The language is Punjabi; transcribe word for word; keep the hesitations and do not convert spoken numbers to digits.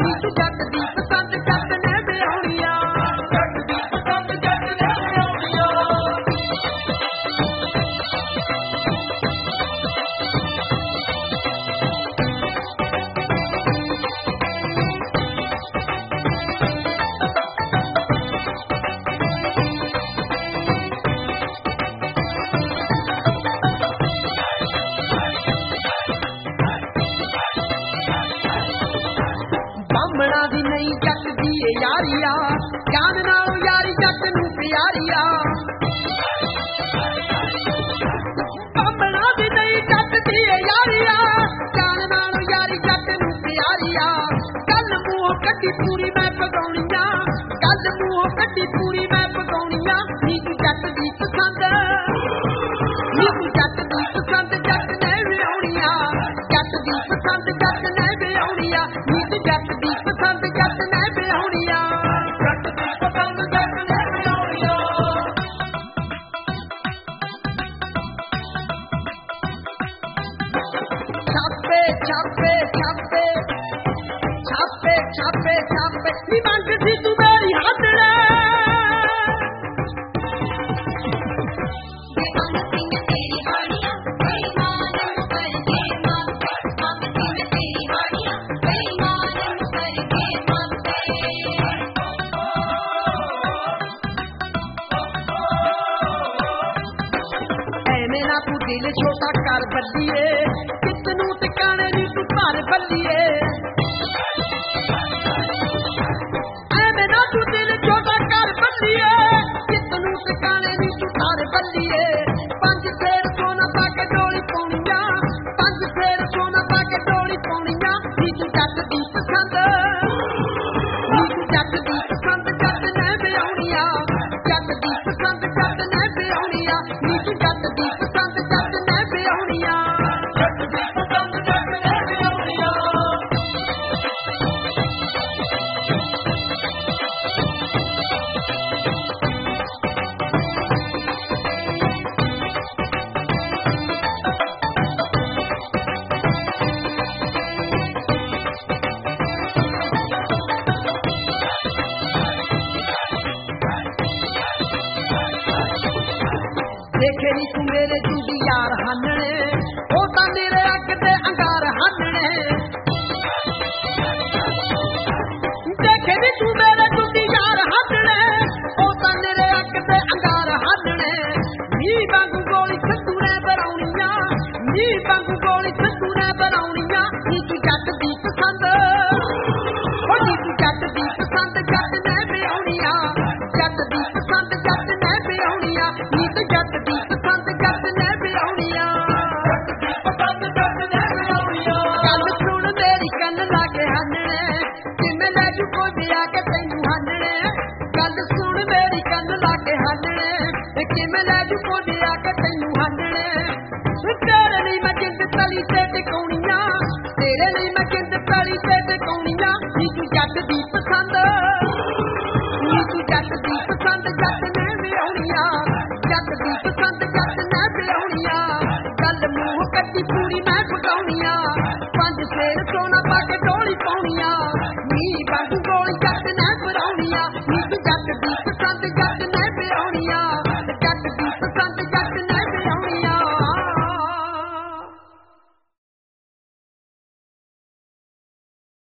ਨੀਤ ਜੱਟ ਦੀ ਪਸੰਦ ਜੱਟ ਨੇ ਵਿਆਹੁਣੀਆਂ ਜੱਟ ਦੀ ਪਸੰਦ ਜੱਟ ਨੇ ਵਿਆਹੁਣੀਆਂ ਬਾਹਮਣਾ ਦੀ ਨਹੀਂ ਜੱਟ ਦੀ ਏ ਯਾਰੀਆ ਜਾਨ ਨਾਲੋਂ ਯਾਰੀ ਜੱਟ ਨੂੰ ਪਿਆਰੀਆ ਬਾਹਮਣਾ ਦੀ ਨਹੀਂ ਜੱਟ ਦੀ ਏ ਯਾਰੀਆ ਜਾਨ ਨਾਲੋਂ ਯਾਰੀ ਜੱਟ ਨੂੰ ਪਿਆਰੀਆ ਗੱਲ ਮੂੰਹੋਂ ਕੱਢੀ ਪੂਰੀ ਮੈਂ ਪਗਾਉਣੀਆਂ ਗੱਲ ਮੂੰਹੋਂ ਕੱਢੀ ਪੂਰੀ ਮੈਂ ਪਗਾਉਣੀਆਂ ਨੀਤ ਜੱਟ ਦੀ ਪਸੰਦ ਨੀਤ ਜੱਟ ਦੀ ਪਸੰਦ ਜੱਟ ਨੇ ਵਿਆਹੁਣੀਆਂ ਜੱਟ ਦੀ ਪਸੰਦ ਜੱਟ ਨੇ ਵਿਆਹੁਣੀਆਂ ਨੀਤ ਜੱਟ ਦੀ ਪਸੰਦ ਜੱਟ ਨੇ ਵਿਆਹੁਣੀਆਂ ਜੱਟ ਦੀ ਪਸੰਦ ਜੱਟ ਨੇ ਵਿਆਹੁਣੀਆਂ ਛਾਪੇ ਛਾਪੇ ਛਾਪੇ ਛਾਪੇ ਛਾਪੇ ਛਾਪੇ ਨੀ ਮੰਗਦੀ ਤੂੰ ਮੇਰੀ ਹੱਥੜੇ ਮੇਰਾ ਤੂੰ ਦਿਲ ਛੋਟਾ ਕਰ ਬੱਲੀਏ ਕਿਸ ਨੂੰ ਟਿਕਾਣੇ ਨੀ ਤੂੰ ਘਰ ਬੱਲੀਏ ਐਵੇਂ ਨਾ ਤੂੰ ਦਿਲ ਛੋਟਾ ਕਰ ਬੱਲੀਏ ਕਿਸ ਨੂੰ ਟਿਕਾਣੇ ਨੀ ਤੂੰ ਘਰ ਬੱਲੀਏ ਪੰਜ ਫੇਰ ਸੋਨਾ ਪਾ ਕੇ ਡੋਲੀ ਪਾਉਣੀਆਂ ਪੰਜ ਫੇਰ ਸੋਨਾ ਪਾ ਕੇ ਡੋਲੀ ਪਾਉਣੀਆਂ ਨੀ ਤੂੰ ਜੱਟ ਦੀ ਪਸੰਦ ਨੀ ਤੂੰ ਜੱਟ ਦੀ ਪਸੰਦ ਜੱਟ ਨੇ ਵਿਆਹੁਣੀਆਂ ਜੱਟ ਦੀ ਪਸੰਦ ਜੱਟ ਨੇ ਵਿਆਹੁਣੀਆਂ ਨੀ ਤੂੰ ਜੱਟ ਦੀ ਪਸੰਦ ਜੱਟ ਨੇ ਵਿਆਹੁਣੀਆਂ ਜੱਟ ਦੀ ਪਸੰਦ ਜੱਟ ਨੇ ਵਿਆਹੁਣੀਆਂ ਦੇਖੇ ਨੀ ਤੂੰ ਮੇਰੇ ਜੁੰਡੀ ਯਾਰ ਹਾਨਣੇ ਉਹ ਤਾਂ ਮੇਰੇ ਅੱਗ ਦੇ ਅੰਗਾਰ ਹਾਨਣੇ ਦੇਖੇ ਨੀ ਤੂੰ ਮੇਰੇ ਜੁੰਡੀ ਯਾਰ ਹਾਨਣੇ ਉਹ ਤਾਂ ਮੇਰੇ ਅੱਗ ਦੇ ਅੰਗਾਰ ਹਾਨਣੇ ਨੀ ਵਾਂਗੂ ਗੋਲੀ ਛੱਤੂ ਨੇ ਬਰਾਉਣੀਆਂ ਨੀ ਵਾਂਗੂ ਗੋਲੀ ਛੱਤੂ ਨੇ ਬਰਾਉਣੀਆਂ ਨੀ ਤੂੰ ਜੱਟ ਦੀ ਪਸੰਦ ਉਹ ਨੀ ਤੂੰ ਜੱਟ ਦੀ ਪਸੰਦ ਜੱਟ ਨੇ ਵਿਆਹੁਣੀਆਂ ਜੱਟ ਦੀ ਪਸੰਦ ਜੱਟ ਨੇ ਵਿਆਹੁਣੀਆਂ ਨੀ ਤੂੰ ਜੱਟ ਦੀ ਪਸੰਦ ਜੱਟ ਨੇ ਵਿਆਹੁਣੀਆਂ ਜੱਟ ਦੀ ਪਸੰਦ ਜੱਟ ਨੇ ਵਿਆਹੁਣੀਆਂ ਗੱਲ ਸੁਣ ਮੇਰੀ ਕੰਨ ਲਾਗੇ ਹਾਨਣੇ ਕਿਵੇਂ ਲੈ ਜੂ ਕੋਈ ਆ ਕੇ ਤੈਨੂੰ ਹਾਨਣੇ ਗੱਲ ਸੁਣ ਮੇਰੀ ਕੰਨ ਲਾਗੇ ਹਾਨਣੇ ਕਿਵੇਂ ਲੈ ਜੂ ਕੋਈ ਆ ਕੇ ਤੈਨੂੰ ਹਾਨਣੇ ਤੇਰੇ ਲਈ ਮੈਂ ਜਿੰਦ ਤਲੀ ਤੇ ਟਿਕਾਉਣੀਆਂ ਤੇਰੇ ਲਈ ਮੈਂ ਜਿੰਦ ਤਲੀ ਤੇ ਟਿਕਾਉਣੀਆਂ ਨੀ ਤੂੰ ਜੱਟ ਦੀ ਪਸੰਦ ਨੀ ਤੂੰ ਜੱਟ ਦੀ ਪਸੰਦ ਜੱਟ ਨੇ ਵਿਆਹੁਣੀਆਂ ਜੱਟ ਦੀ ਪਸੰਦ ਜੱਟ ਨੇ ਵਿਆਹੁਣੀਆਂ ਗੱਲ ਮੂੰਹ ਕੱਢੀ ਪੂਰੀ ਮੈਂ ਪਗਾਉਣੀਆਂ ਪੰਜ ਫੇਰ ਸੋਨਾ ਪਾ ਕੇ ਡੋਲੀ ਪਾਉਣੀਆਂ ਨੀ ਵਾਂਗੂ ਗੋਲੀ ਜੱਟ ਨੇ ਬਰਾਉਣੀਆਂ ਨੀ ਤੂੰ ਜੱਟ